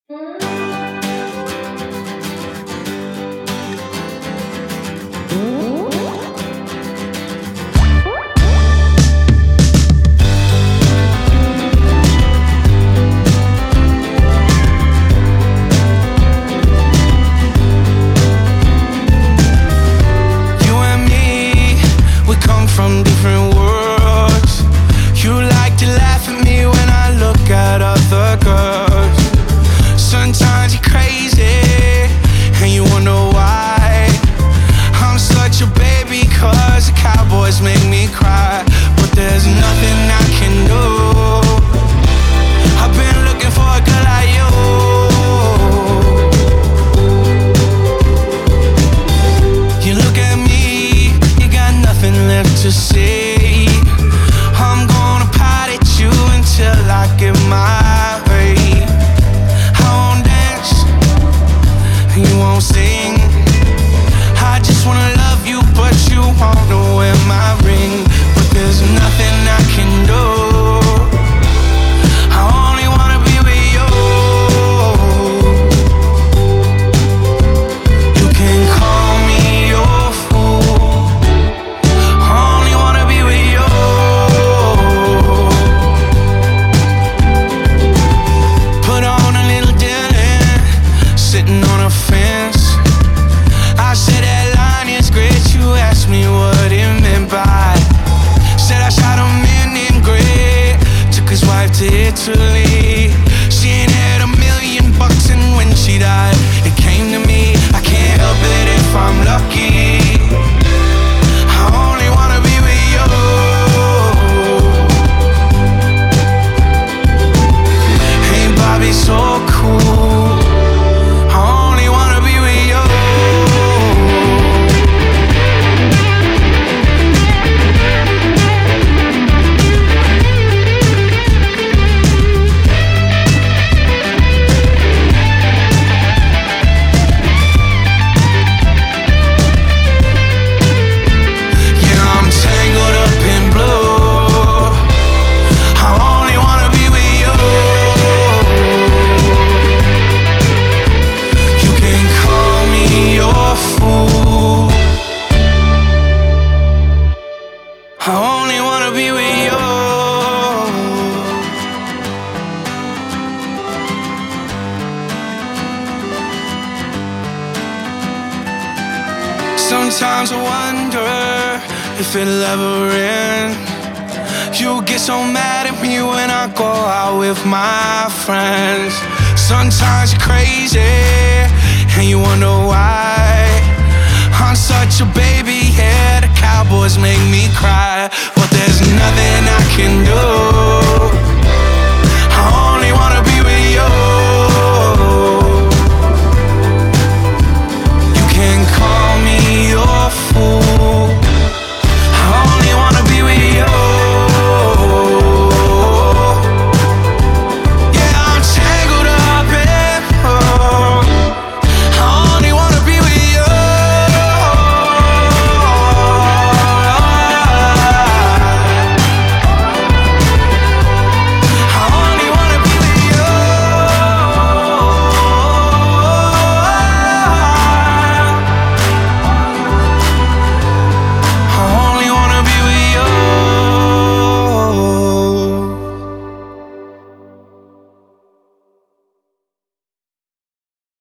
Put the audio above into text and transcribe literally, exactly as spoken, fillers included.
From different worlds. You like to laugh at me when I look at other girls. Sometimes you're crazy and you wonder why I'm such a baby, cause the Cowboys make me cry. But there's nothing I can do. I've been looking for a girl like you. You look at me, you got nothing left to say. I'm gonna pout at you until I get my way. I won't dance, you won't sing. I just wanna love you, but you won't wear my ring. But there's nothing I can do. I only wanna be with you. You can call me your fool. I only wanna be with you. Put on a little Dylan, sitting on a fence. I said that line is great. You asked me what it meant by. Said I shot him in in gray. Took his wife to Italy. She ain't had a million bucks, and when she died, it came to me. I can't help it if I'm lucky. I only wanna be with you. Hey, Bobby, so cool. I only wanna be with you. Yeah, I'm tangled up in blue. I only wanna be with you. You can call me your fool. I only wanna be with you. Sometimes I wonder if it'll ever end. You get so mad at me when I go out with my friends. Sometimes you're crazy and you wonder why I'm such a baby, yeah, the Cowboys make me cry. But there's nothing I can do.